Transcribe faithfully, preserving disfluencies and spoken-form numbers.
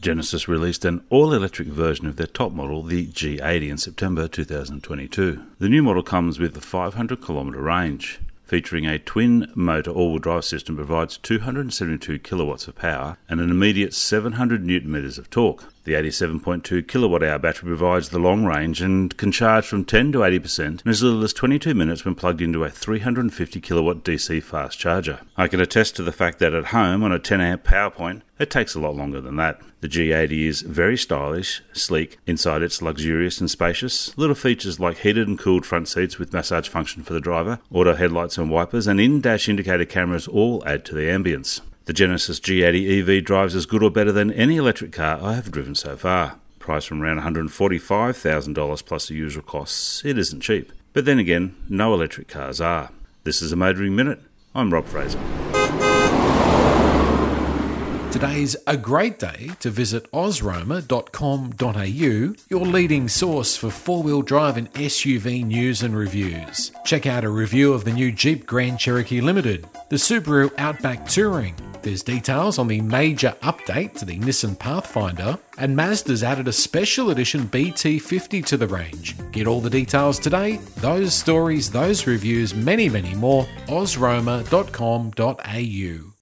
Genesis released an all-electric version of their top model, the G eighty, in September two thousand twenty-two. The new model comes with a five hundred kilometre range. Featuring a twin-motor all-wheel drive system, provides two hundred seventy-two kilowatts of power and an immediate seven hundred newton metres of torque. The eighty-seven point two kilowatt hour battery provides the long range and can charge from ten to eighty percent in as little as twenty-two minutes when plugged into a three hundred fifty kilowatt D C fast charger. I can attest to the fact that at home on a ten amp power point, it takes a lot longer than that. The G eighty is very stylish, sleek. Inside it's luxurious and spacious. Little features like heated and cooled front seats with massage function for the driver, auto headlights and wipers, and in-dash indicator cameras all add to the ambience. The Genesis G eighty E V drives as good or better than any electric car I have driven so far. Priced from around one hundred forty-five thousand dollars plus the usual costs, it isn't cheap. But then again, no electric cars are. This is a Motoring Minute. I'm Rob Fraser. Today's a great day to visit osroma dot com dot a u, your leading source for four-wheel drive and S U V news and reviews. Check out a review of the new Jeep Grand Cherokee Limited, the Subaru Outback Touring. There's details on the major update to the Nissan Pathfinder, and Mazda's added a special edition B T fifty to the range. Get all the details today, those stories, those reviews, many, many more, osroma dot com dot a u.